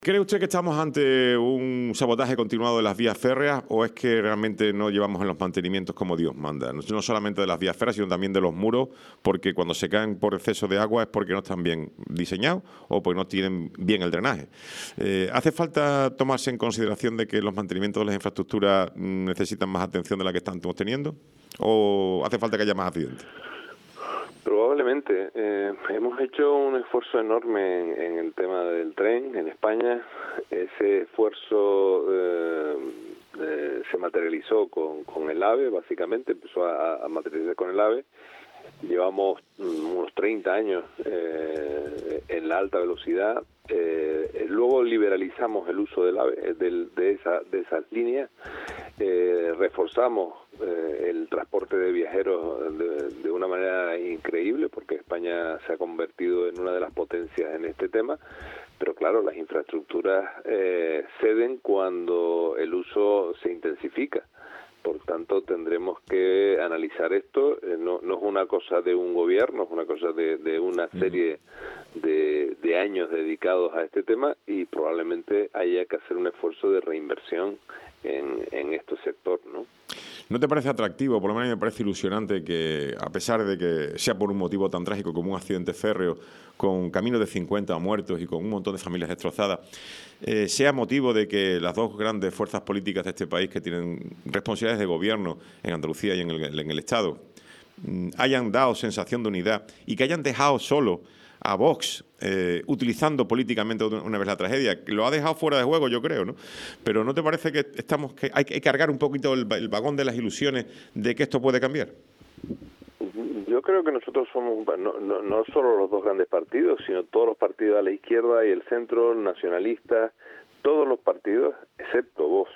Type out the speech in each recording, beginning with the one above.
¿Cree usted que estamos ante un sabotaje continuado de las vías férreas o es que realmente no llevamos en los mantenimientos como Dios manda? No solamente de las vías férreas, sino también de los muros, porque cuando se caen por exceso de agua es porque no están bien diseñados o porque no tienen bien el drenaje. ¿Hace falta tomarse en consideración de que los mantenimientos de las infraestructuras necesitan más atención de la que estamos teniendo? ¿O hace falta que haya más accidentes? Probablemente. Hemos hecho un esfuerzo enorme en el tema del tren en España. Ese esfuerzo se materializó con el AVE, básicamente, empezó a materializar con el AVE. Llevamos unos 30 años en la alta velocidad. Luego liberalizamos el uso del AVE, de esas líneas. Reforzamos el transporte de viajeros de una manera increíble, porque España se ha convertido en una de las potencias en este tema, pero claro, las infraestructuras ceden cuando el uso se intensifica. Por tanto, tendremos que analizar esto. No es una cosa de un gobierno, es una cosa de una serie de años dedicados a este tema, y probablemente haya que hacer un esfuerzo de reinversión en este sector, ¿no? ¿No te parece atractivo, por lo menos me parece ilusionante, que a pesar de que sea por un motivo tan trágico como un accidente férreo, con camino de 50 muertos y con un montón de familias destrozadas, sea motivo de que las dos grandes fuerzas políticas de este país que tienen responsabilidades de gobierno en Andalucía y en el Estado hayan dado sensación de unidad y que hayan dejado solo a Vox, utilizando políticamente una vez la tragedia? Lo ha dejado fuera de juego, yo creo, ¿no? Pero ¿no te parece que hay que cargar un poquito el vagón de las ilusiones de que esto puede cambiar? Yo creo que nosotros somos no solo los dos grandes partidos, sino todos los partidos a la izquierda y el centro, nacionalistas, todos los partidos, excepto Vox.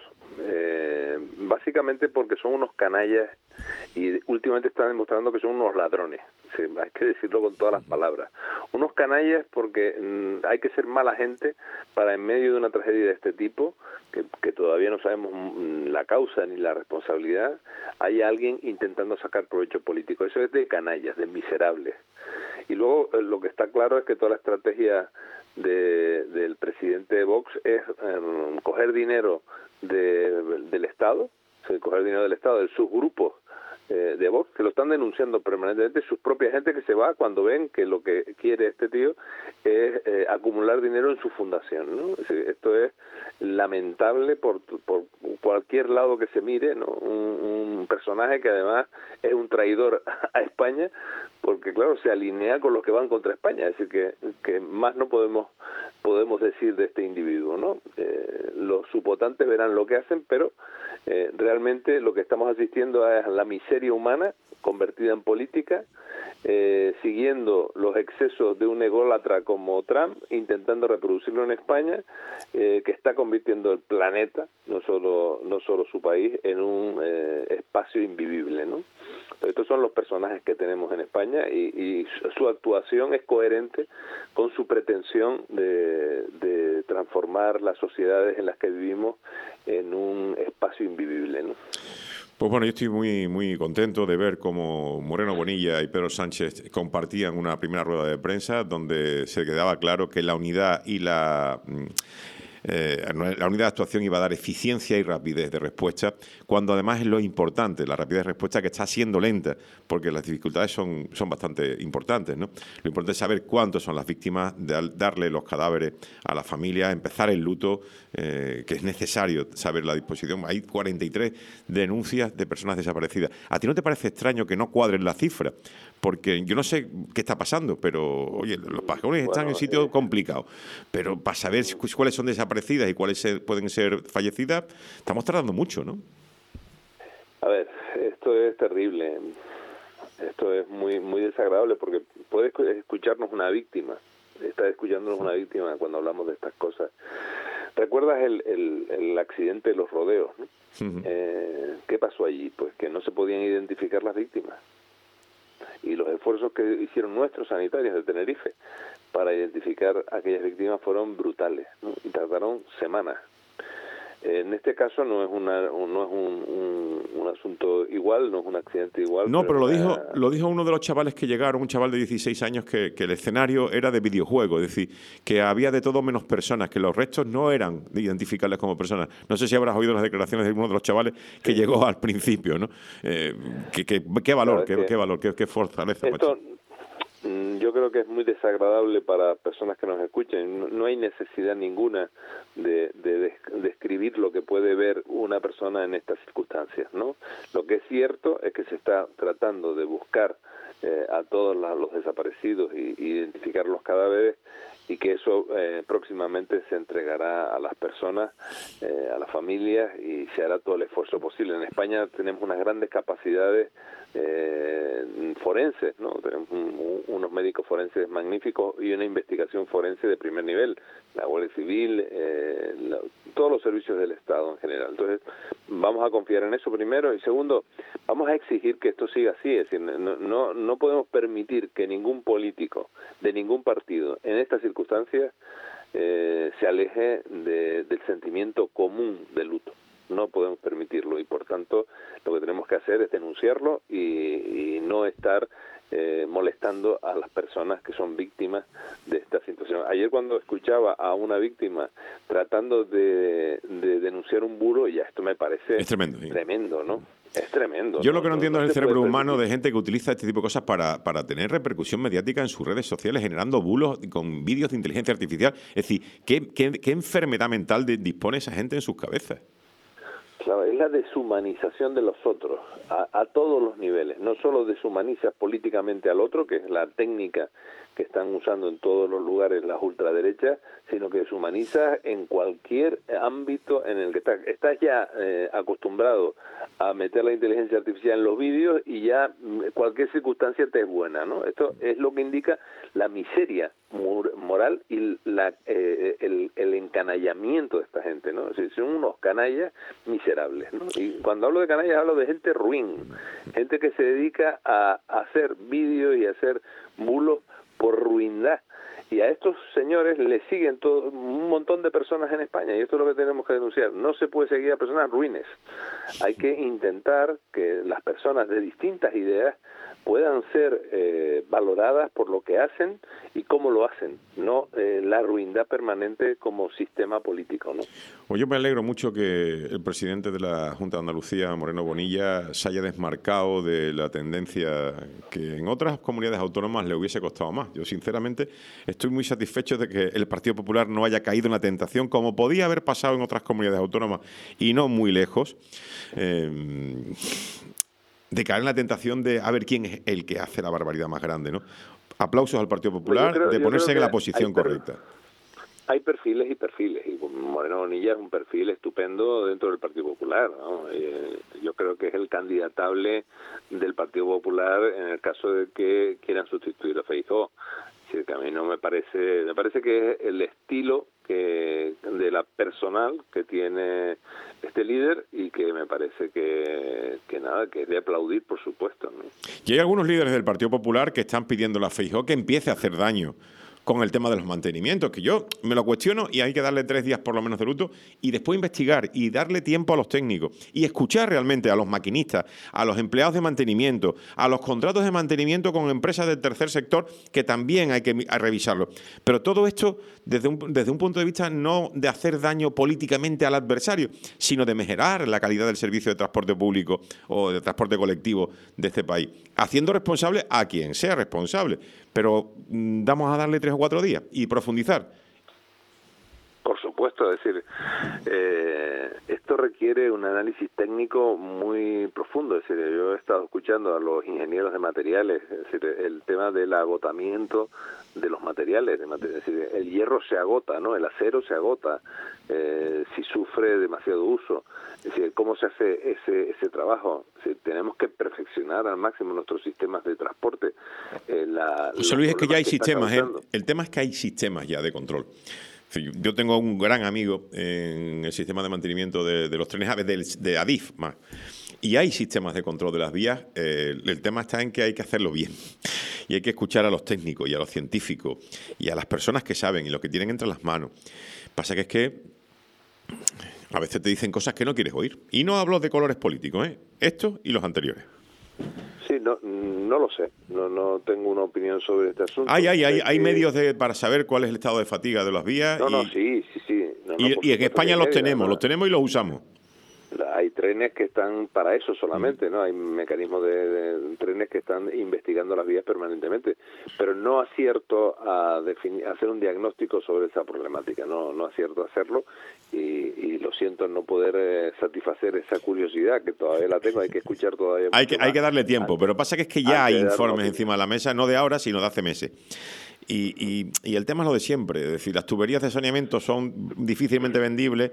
Básicamente porque son unos canallas y últimamente están demostrando que son unos ladrones. Sí, hay que decirlo con todas las palabras. Unos canallas porque hay que ser mala gente para, en medio de una tragedia de este tipo, que todavía no sabemos la causa ni la responsabilidad, hay alguien intentando sacar provecho político. Eso es de canallas, de miserables. Y luego lo que está claro es que toda la estrategia del presidente de Vox es coger dinero del Estado, de sus grupos de Vox, que lo están denunciando permanentemente, sus propias gente que se va cuando ven que lo que quiere este tío es acumular dinero en su fundación, ¿no? Es decir, esto es lamentable por cualquier lado que se mire, ¿no? Un personaje que además es un traidor a España, porque claro, se alinea con los que van contra España. Es decir, que más no podemos decir de este individuo, ¿no? Los subotantes verán lo que hacen, pero realmente lo que estamos asistiendo es la miseria humana convertida en política, siguiendo los excesos de un ególatra como Trump, intentando reproducirlo en España, que está convirtiendo el planeta, no solo su país, en un espacio invivible, ¿no? Estos son los personajes que tenemos en España, y su actuación es coherente con su pretensión de transformar las sociedades en las que vivimos en un espacio invivible, ¿no? Pues bueno, yo estoy muy, muy contento de ver cómo Moreno Bonilla y Pedro Sánchez compartían una primera rueda de prensa donde se quedaba claro que la unidad y la unidad de actuación iba a dar eficiencia y rapidez de respuesta, cuando además es lo importante, la rapidez de respuesta, que está siendo lenta, porque las dificultades son bastante importantes, ¿no? Lo importante es saber cuántos son las víctimas, darle los cadáveres a la familia, empezar el luto, que es necesario saber la disposición. Hay 43 denuncias de personas desaparecidas. ¿A ti no te parece extraño que no cuadren las cifras? Porque yo no sé qué está pasando, pero oye, los pajones están en sitios complicados, pero para saber cuáles son desaparecidas y cuáles pueden ser fallecidas, estamos tardando mucho, ¿no? A ver, esto es terrible, esto es muy muy desagradable, porque puede escucharnos una víctima, está escuchándonos una víctima cuando hablamos de estas cosas. ¿Recuerdas el accidente de los rodeos, ¿no? Uh-huh. ¿Qué pasó allí? Pues que no se podían identificar las víctimas. Y los esfuerzos que hicieron nuestros sanitarios de Tenerife para identificar a aquellas víctimas fueron brutales, ¿no? Y tardaron semanas. En este caso no es un asunto igual, no es un accidente igual. No, pero lo dijo uno de los chavales que llegaron, un chaval de 16 años, que el escenario era de videojuego, es decir, que había de todo menos personas, que los restos no eran identificables como personas. No sé si habrás oído las declaraciones de uno de los chavales que llegó al principio, ¿no? Qué valor, claro, qué valor, qué fortaleza. Esto, yo creo que es muy desagradable para personas que nos escuchen. No hay necesidad ninguna de describir lo que puede ver una persona en estas circunstancias, ¿no? Lo que es cierto es que se está tratando de buscar a todos los desaparecidos y identificar los cadáveres, y que eso próximamente se entregará a las personas, a las familias, y se hará todo el esfuerzo posible. En España tenemos unas grandes capacidades forenses, ¿no? Tenemos unos médicos forenses magníficos y una investigación forense de primer nivel, la Guardia Civil, todos los servicios del Estado en general. Entonces, vamos a confiar en eso primero, y segundo, vamos a exigir que esto siga así. Es decir, no podemos permitir que ningún político de ningún partido en estas circunstancias se aleje del sentimiento común del luto. No podemos permitirlo, y por tanto lo que tenemos que hacer es denunciarlo y no estar molestando a las personas que son víctimas de esta situación. Ayer, cuando escuchaba a una víctima tratando de denunciar un bulo, ya esto me parece tremendo, ¿no? Es tremendo. Yo lo que no entiendo es el cerebro humano de gente que utiliza este tipo de cosas para tener repercusión mediática en sus redes sociales, generando bulos con vídeos de inteligencia artificial. Es decir, ¿qué enfermedad mental dispone esa gente en sus cabezas? Claro, es la deshumanización de los otros, a todos los niveles. No solo deshumanizas políticamente al otro, que es la técnica que están usando en todos los lugares las ultraderechas, sino que deshumanizas en cualquier ámbito en el que estás. Estás ya acostumbrado a meter la inteligencia artificial en los vídeos, y ya cualquier circunstancia te es buena, ¿no? Esto es lo que indica la miseria moral y el encanallamiento de esta gente, ¿no? Es decir, son unos canallas miserables, ¿no? Y cuando hablo de canallas hablo de gente ruin, gente que se dedica a hacer vídeos y a hacer bulos por ruindad. Y a estos señores le siguen un montón de personas en España, y esto es lo que tenemos que denunciar. No se puede seguir a personas ruines. Hay que intentar que las personas de distintas ideas puedan ser valoradas por lo que hacen y cómo lo hacen, no la ruindad permanente como sistema político, ¿no? Pues yo me alegro mucho que el presidente de la Junta de Andalucía, Moreno Bonilla, se haya desmarcado de la tendencia que en otras comunidades autónomas le hubiese costado más. Yo, sinceramente, estoy muy satisfecho de que el Partido Popular no haya caído en la tentación, como podía haber pasado en otras comunidades autónomas y no muy lejos, de caer en la tentación de a ver quién es el que hace la barbaridad más grande, ¿no? Aplausos al Partido Popular de ponerse en la posición correcta. Hay perfiles y perfiles, y Moreno Bonilla es un perfil estupendo dentro del Partido Popular, ¿no? Yo creo que es el candidatable del Partido Popular en el caso de que quieran sustituir a Feijóo. Es decir, que a mí no me parece que es el estilo de la personal que tiene este líder, y que me parece que es de aplaudir, por supuesto, ¿no? Y hay algunos líderes del Partido Popular que están pidiéndole a Feijóo que empiece a hacer daño con el tema de los mantenimientos, que yo me lo cuestiono, y hay que darle 3 días por lo menos de luto, y después investigar y darle tiempo a los técnicos y escuchar realmente a los maquinistas, a los empleados de mantenimiento, a los contratos de mantenimiento con empresas del tercer sector, que también hay que revisarlo. Pero todo esto desde un punto de vista no de hacer daño políticamente al adversario, sino de mejorar la calidad del servicio de transporte público o de transporte colectivo de este país, haciendo responsable a quien sea responsable. Pero vamos a darle 3 o 4 días y profundizar. Por supuesto, es decir, esto requiere un análisis técnico muy profundo. Es decir, yo he estado escuchando a los ingenieros de materiales, es decir, el tema del agotamiento de los materiales, es decir, el hierro se agota, ¿no? El acero se agota si sufre demasiado uso. Es decir, ¿cómo se hace ese trabajo? Es decir, tenemos que perfeccionar al máximo nuestros sistemas de transporte. José Luis, es que ya hay sistemas, el tema es que hay sistemas ya de control. Yo tengo un gran amigo en el sistema de mantenimiento de los trenes AVE de Adif, más. Y hay sistemas de control de las vías. El tema está en que hay que hacerlo bien. Y hay que escuchar a los técnicos y a los científicos y a las personas que saben y lo que tienen entre las manos. Pasa que es que, A veces te dicen cosas que no quieres oír. Y no hablo de colores políticos, estos y los anteriores. Sí, no lo sé. No tengo una opinión sobre este asunto. Hay medios para saber cuál es el estado de fatiga de las vías. Sí. Y en España los tenemos y los usamos. Hay trenes que están para eso solamente, ¿no? Hay mecanismos de trenes que están investigando las vías permanentemente, pero no acierto a hacer un diagnóstico sobre esa problemática, no acierto a hacerlo y lo siento no poder satisfacer esa curiosidad que todavía la tengo, hay que escuchar todavía. Hay que darle tiempo, pero pasa que ya hay informes encima de la mesa, no de ahora, sino de hace meses. Y el tema es lo de siempre, es decir, las tuberías de saneamiento son difícilmente vendibles,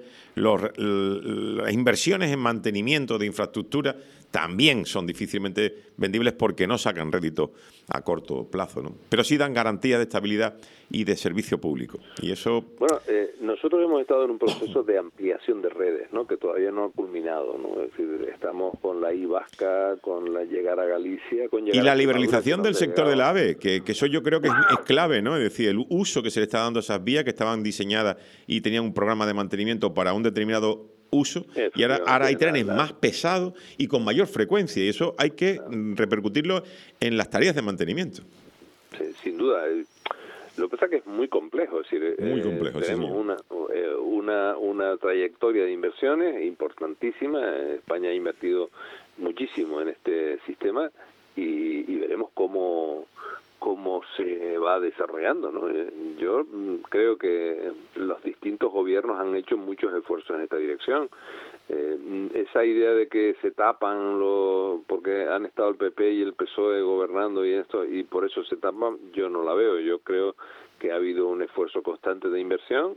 las inversiones en mantenimiento de infraestructura también son difícilmente vendibles porque no sacan rédito a corto plazo, ¿no? Pero sí dan garantías de estabilidad y de servicio público. Y eso... Bueno, nosotros hemos estado en un proceso de ampliación de redes, ¿no? Que todavía no ha culminado, ¿no? Es decir, estamos con la I vasca, con la llegar a Galicia, con llegar y la liberalización del sector del AVE, que eso yo creo que es clave, ¿no? Es decir, el uso que se le está dando a esas vías que estaban diseñadas y tenían un programa de mantenimiento para un determinado uso, y ahora hay trenes más pesados y con mayor frecuencia, y eso hay que repercutirlo en las tareas de mantenimiento. Sí, sin duda. Lo que pasa es que es muy complejo, es decir, muy complejo, tenemos una trayectoria de inversiones importantísima. España ha invertido muchísimo en este sistema y veremos cómo se va desarrollando, ¿no? Yo creo que los distintos gobiernos han hecho muchos esfuerzos en esta dirección. Esa idea de que se tapan porque han estado el PP y el PSOE gobernando y por eso se tapan, yo no la veo. Yo creo que ha habido un esfuerzo constante de inversión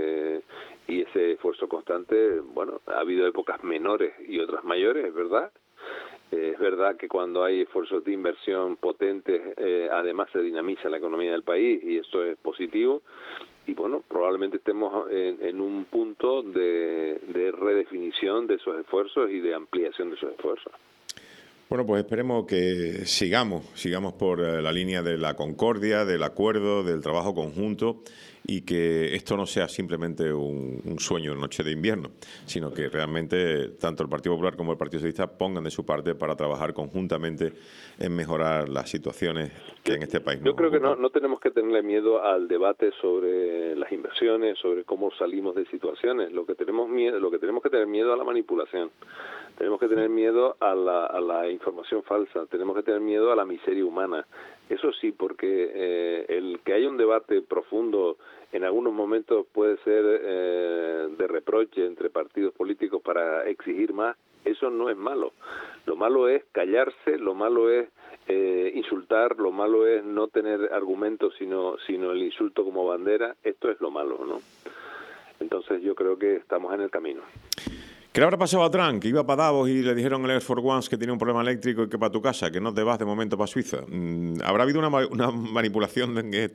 y ese esfuerzo constante, bueno, ha habido épocas menores y otras mayores, es verdad. Es verdad que cuando hay esfuerzos de inversión potentes, además se dinamiza la economía del país y esto es positivo. Y bueno, probablemente estemos en un punto de redefinición de esos esfuerzos y de ampliación de esos esfuerzos. Bueno, pues esperemos que sigamos por la línea de la concordia, del acuerdo, del trabajo conjunto y que esto no sea simplemente un sueño en noche de invierno, sino que realmente tanto el Partido Popular como el Partido Socialista pongan de su parte para trabajar conjuntamente en mejorar las situaciones que en este país. Yo creo que no tenemos que tenerle miedo al debate sobre las inversiones, sobre cómo salimos de situaciones. Lo que tenemos que tener miedo a la manipulación. Tenemos que tener miedo a la información falsa, tenemos que tener miedo a la miseria humana. Eso sí, porque el que haya un debate profundo en algunos momentos puede ser de reproche entre partidos políticos para exigir más, eso no es malo. Lo malo es callarse, lo malo es insultar, lo malo es no tener argumentos sino el insulto como bandera. Esto es lo malo, ¿no? Entonces yo creo que estamos en el camino. ¿Qué le habrá pasado a Trump? Que iba para Davos y le dijeron al Air Force One que tiene un problema eléctrico y que para tu casa, que no te vas de momento para Suiza. ¿Habrá habido una manipulación,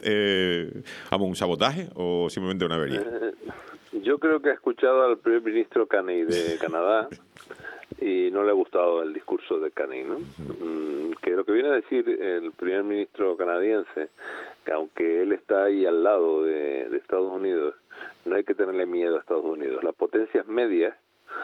un sabotaje o simplemente una avería? Yo creo que ha escuchado al primer ministro Carney de Canadá y no le ha gustado el discurso de Carney, ¿no? Que lo que viene a decir el primer ministro canadiense, que aunque él está ahí al lado de Estados Unidos, no hay que tenerle miedo a Estados Unidos. Las potencias medias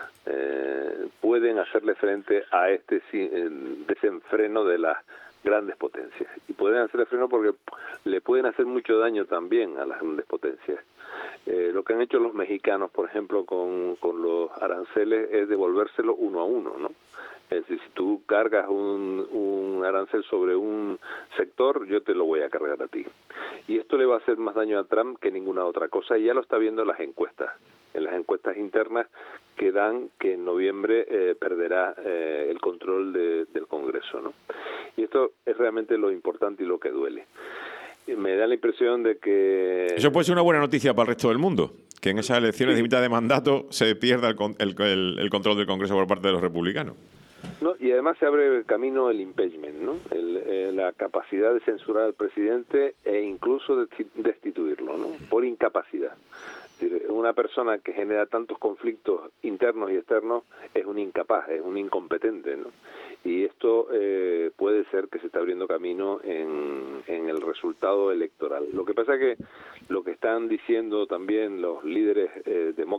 pueden hacerle frente a este desenfreno de las grandes potencias y pueden hacerle freno porque le pueden hacer mucho daño también a las grandes potencias. Lo que han hecho los mexicanos, por ejemplo, con los aranceles es devolvérselo uno a uno, ¿no? Es decir, si tú cargas un arancel sobre un sector, yo te lo voy a cargar a ti. Y esto le va a hacer más daño a Trump que ninguna otra cosa, y ya lo está viendo en las encuestas internas que dan que en noviembre perderá el control del Congreso, ¿no? Y esto es realmente lo importante y lo que duele. Me da la impresión de que... Eso puede ser una buena noticia para el resto del mundo, que en esas elecciones de mitad de mandato se pierda el control del Congreso por parte de los republicanos. No, y además se abre el camino el impeachment, ¿no? La capacidad de censurar al presidente e incluso de destituirlo, ¿no? Por incapacidad. Es decir, una persona que genera tantos conflictos internos y externos es un incapaz, es un incompetente, ¿no? Y esto puede ser que se está abriendo camino en el resultado electoral. Lo que pasa es que lo que están diciendo también los líderes demócratas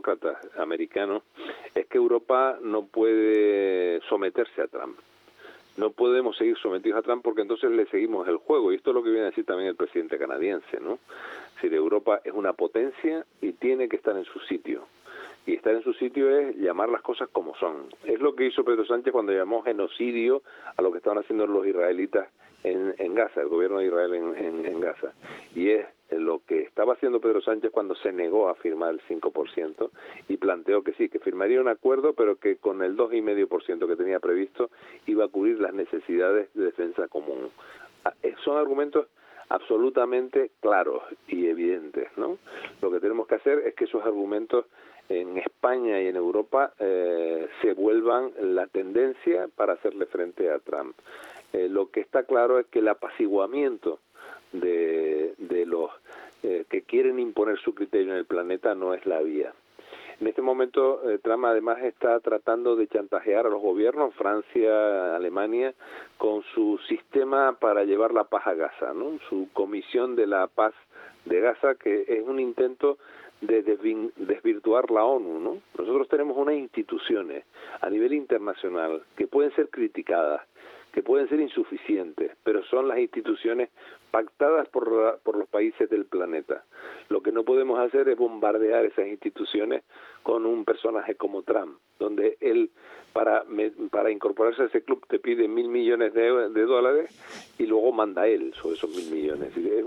demócratas americanos es que Europa no puede someterse a Trump. No podemos seguir sometidos a Trump porque entonces le seguimos el juego. Y esto es lo que viene a decir también el presidente canadiense, ¿no? Es decir, Europa es una potencia y tiene que estar en su sitio. Y estar en su sitio es llamar las cosas como son. Es lo que hizo Pedro Sánchez cuando llamó genocidio a lo que estaban haciendo los israelitas en Gaza, el gobierno de Israel en Gaza. Y es lo que estaba haciendo Pedro Sánchez cuando se negó a firmar el 5% y planteó que sí, que firmaría un acuerdo, pero que con el 2,5% que tenía previsto iba a cubrir las necesidades de defensa común. Son argumentos absolutamente claros y evidentes, ¿no? Lo que tenemos que hacer es que esos argumentos en España y en Europa se vuelvan la tendencia para hacerle frente a Trump. Lo que está claro es que el apaciguamiento de los que quieren imponer su criterio en el planeta no es la vía. En este momento Trump además está tratando de chantajear a los gobiernos, Francia, Alemania, con su sistema para llevar la paz a Gaza, ¿no? Su comisión de la paz de Gaza, que es un intento de desvirtuar la ONU, ¿no? Nosotros tenemos unas instituciones a nivel internacional que pueden ser criticadas, que pueden ser insuficientes, pero son las instituciones pactadas por los países del planeta. Lo que no podemos hacer es bombardear esas instituciones con un personaje como Trump, donde él para incorporarse a ese club te pide $1.000 millones de dólares y luego manda él sobre esos 1.000 millones. Es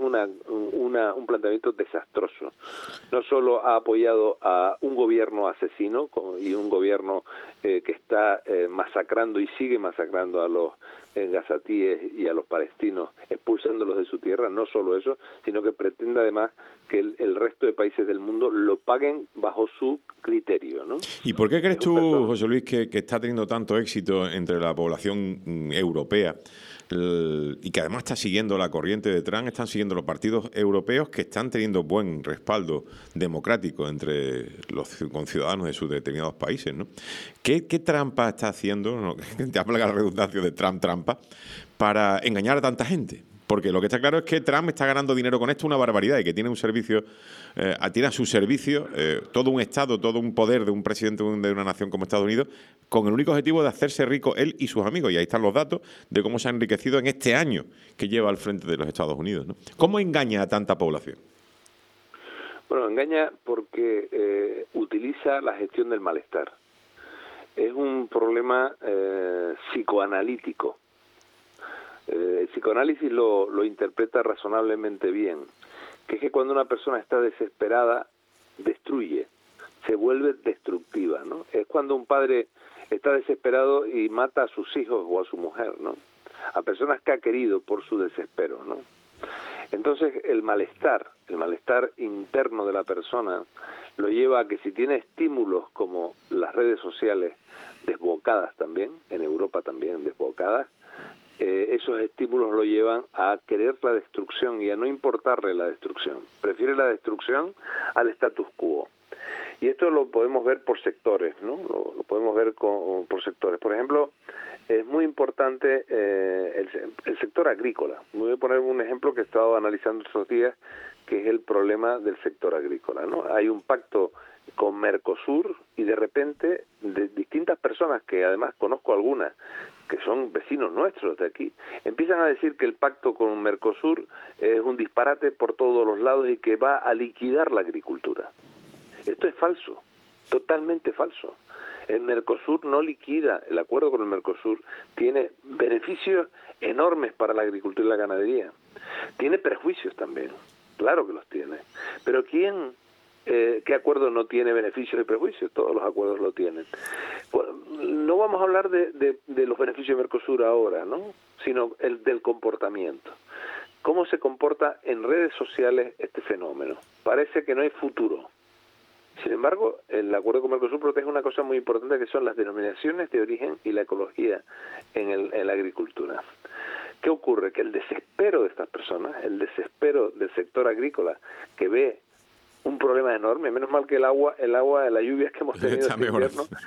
un planteamiento desastroso. No solo ha apoyado a un gobierno asesino y un gobierno que está masacrando y sigue masacrando a los gazatíes y a los palestinos, expulsándolos de su tierra, no solo eso, sino que pretende además que el resto de países del mundo lo paguen bajo su criterio, ¿no? ¿Y por qué crees tú, José Luis, que está teniendo tanto éxito entre la población europea y que además está siguiendo la corriente de Trump, están siguiendo los partidos europeos que están teniendo buen respaldo democrático entre los conciudadanos de sus determinados países, ¿no? ¿Qué trampa está haciendo, no? Te habla la redundancia de trampa, para engañar a tanta gente? Porque lo que está claro es que Trump está ganando dinero con esto, una barbaridad, y que tiene un servicio, tiene a su servicio todo un Estado, todo un poder de un presidente de una nación como Estados Unidos, con el único objetivo de hacerse rico él y sus amigos. Y ahí están los datos de cómo se ha enriquecido en este año que lleva al frente de los Estados Unidos, ¿no? ¿Cómo engaña a tanta población? Bueno, engaña porque utiliza la gestión del malestar. Es un problema psicoanalítico. El psicoanálisis lo interpreta razonablemente bien, que es que cuando una persona está desesperada, destruye, se vuelve destructiva, ¿no? Es cuando un padre está desesperado y mata a sus hijos o a su mujer, ¿no? A personas que ha querido por su desespero, ¿no? Entonces el malestar interno de la persona lo lleva a que si tiene estímulos como las redes sociales desbocadas también, en Europa también desbocadas, esos estímulos lo llevan a querer la destrucción y a no importarle la destrucción. Prefiere la destrucción al status quo. Y esto lo podemos ver por sectores, ¿no? Lo podemos ver por sectores. Por ejemplo, es muy importante el sector agrícola. Me voy a poner un ejemplo que he estado analizando estos días, que es el problema del sector agrícola, ¿no? Hay un pacto con Mercosur y de repente de distintas personas, que además conozco algunas, que son vecinos nuestros de aquí, empiezan a decir que el pacto con Mercosur es un disparate por todos los lados y que va a liquidar la agricultura. Esto es falso, totalmente falso. El Mercosur no liquida, el acuerdo con el Mercosur tiene beneficios enormes para la agricultura y la ganadería. Tiene perjuicios también, claro que los tiene. Pero ¿qué acuerdo no tiene beneficios y prejuicios? Todos los acuerdos lo tienen. Bueno, no vamos a hablar de los beneficios de Mercosur ahora, ¿no? Sino del comportamiento. ¿Cómo se comporta en redes sociales este fenómeno? Parece que no hay futuro. Sin embargo, el acuerdo con Mercosur protege una cosa muy importante, que son las denominaciones de origen y la ecología en la agricultura. ¿Qué ocurre? Que el desespero de estas personas, el desespero del sector agrícola, que ve un problema enorme, menos mal que el agua, las lluvias que hemos tenido este invierno,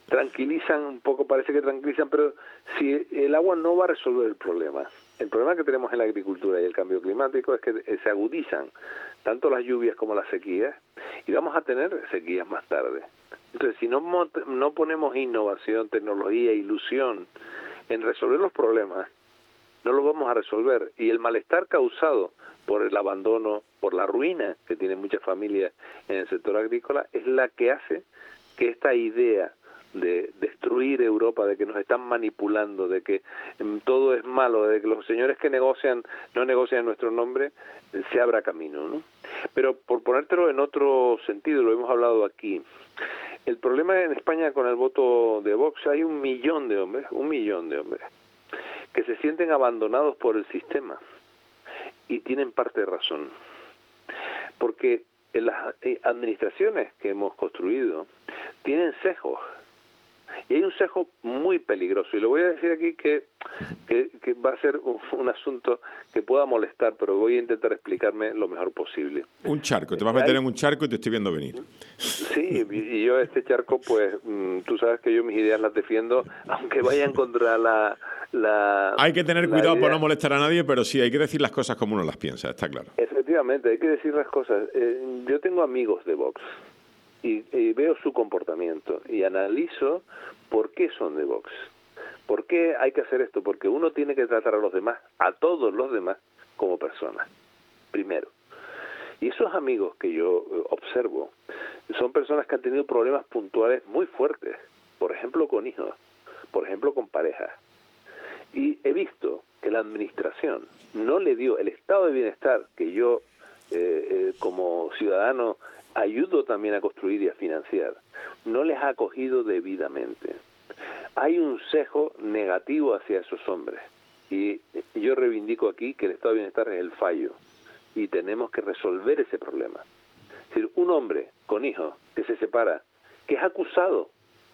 tranquilizan un poco, parece que tranquilizan, pero si el agua no va a resolver el problema que tenemos en la agricultura y el cambio climático es que se agudizan tanto las lluvias como las sequías, y vamos a tener sequías más tarde. Entonces, si no ponemos innovación, tecnología, ilusión en resolver los problemas, no los vamos a resolver. Y el malestar causado por el abandono, por la ruina que tienen muchas familias en el sector agrícola, es la que hace que esta idea de destruir Europa, de que nos están manipulando, de que todo es malo, de que los señores que no negocian en nuestro nombre, se abra camino, ¿no? Pero por ponértelo en otro sentido, lo hemos hablado aquí, el problema en España con el voto de Vox, hay 1 millón de hombres, que se sienten abandonados por el sistema, y tienen parte de razón, porque en las administraciones que hemos construido tienen sesgos, y hay un sesgo muy peligroso, y lo voy a decir aquí que va a ser un asunto que pueda molestar, pero voy a intentar explicarme lo mejor posible. Un charco, te vas a meter en un charco y te estoy viendo venir. Sí, y yo este charco, pues, tú sabes que yo mis ideas las defiendo, aunque vayan contra la hay que tener cuidado para no molestar a nadie, pero sí, hay que decir las cosas como uno las piensa, está claro. Efectivamente, hay que decir las cosas. Yo tengo amigos de Vox, y veo su comportamiento y analizo por qué son de Vox. ¿Por qué hay que hacer esto? Porque uno tiene que tratar a los demás, a todos los demás, como personas, primero. Y esos amigos que yo observo son personas que han tenido problemas puntuales muy fuertes, por ejemplo con hijos, por ejemplo con parejas. Y he visto que la administración no le dio el estado de bienestar que yo como ciudadano ayudo también a construir y a financiar, no les ha acogido debidamente. Hay un sesgo negativo hacia esos hombres, y yo reivindico aquí que el estado de bienestar es el fallo, y tenemos que resolver ese problema. Es decir, un hombre con hijos que se separa, que es acusado,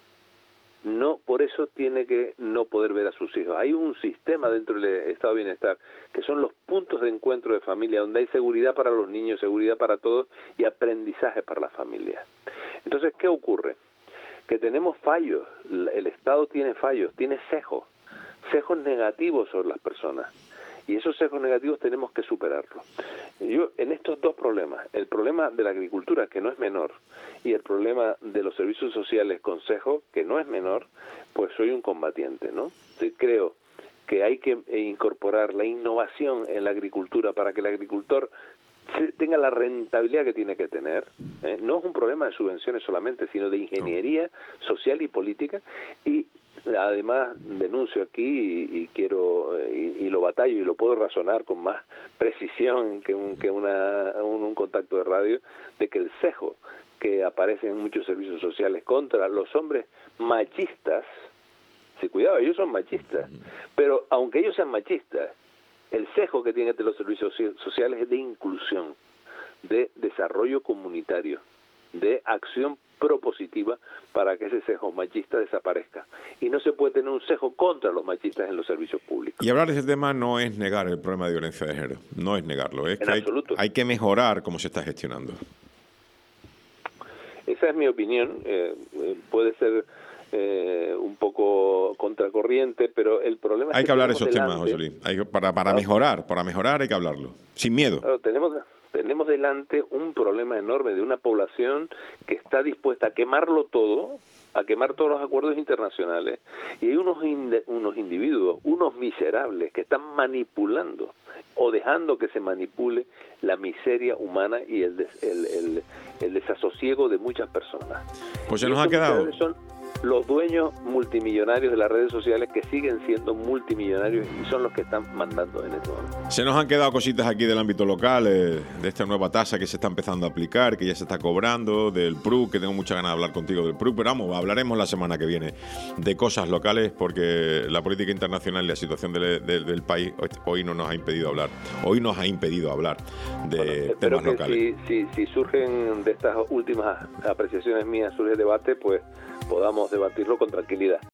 no por eso tiene que no poder ver a sus hijos. Hay un sistema dentro del estado de bienestar que son los puntos de encuentro de familia, donde hay seguridad para los niños, seguridad para todos y aprendizaje para las familias. Entonces, ¿qué ocurre? Que tenemos fallos, el Estado tiene fallos, tiene sesgos negativos sobre las personas, y esos sesgos negativos tenemos que superarlos. Yo, en estos dos problemas, el problema de la agricultura, que no es menor, y el problema de los servicios sociales con sesgo, que no es menor, pues soy un combatiente, ¿no? Creo que hay que incorporar la innovación en la agricultura para que el agricultor tenga la rentabilidad que tiene que tener. No es un problema de subvenciones solamente, sino de ingeniería social y política. Y además denuncio aquí y quiero y lo batallo y lo puedo razonar con más precisión que un contacto de radio, de que el sesgo que aparece en muchos servicios sociales contra los hombres machistas, sí, cuidado, ellos son machistas, pero aunque ellos sean machistas, el sesgo que tienen entre los servicios sociales es de inclusión, de desarrollo comunitario, de acción propositiva para que ese sesgo machista desaparezca. Y no se puede tener un sesgo contra los machistas en los servicios públicos. Y hablar de ese tema no es negar el problema de violencia de género, no es negarlo, es que hay que mejorar cómo se está gestionando. Esa es mi opinión, puede ser un poco contracorriente, pero el problema es hay que hablar de esos temas, José Luis. Para mejorar hay que hablarlo, sin miedo. Claro, tenemos delante un problema enorme de una población que está dispuesta a quemarlo todo, a quemar todos los acuerdos internacionales, y hay unos individuos, unos miserables, que están manipulando o dejando que se manipule la miseria humana y el desasosiego de muchas personas. Pues se nos ha quedado. Son los dueños multimillonarios de las redes sociales, que siguen siendo multimillonarios y son los que están mandando en este momento. Se nos han quedado cositas aquí del ámbito local, de esta nueva tasa que se está empezando a aplicar, que ya se está cobrando, del PRUC, que tengo mucha ganas de hablar contigo del PRUC, pero vamos, hablaremos la semana que viene de cosas locales, porque la política internacional y la situación del país hoy no nos ha impedido hablar. Hoy nos ha impedido hablar de temas locales. Si surgen de estas últimas apreciaciones mías, surge debate, pues podamos debatirlo con tranquilidad.